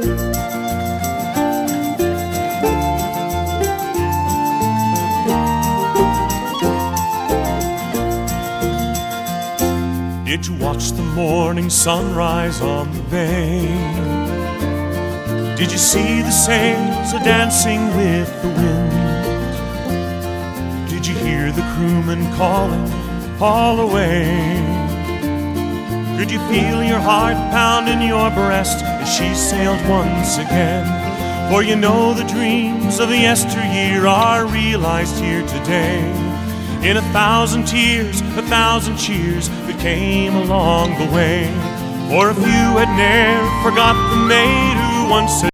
Did you watch the morning sunrise on the bay? Did you see the sails a-dancing with the wind? Did you hear the crewmen calling all away? Could you feel your heart pound in your breast as she sailed once again? For you know the dreams of the yesteryear are realized here today, in 1,000 tears, 1,000 cheers that came along the way. For if you had ne'er forgot the maid who once said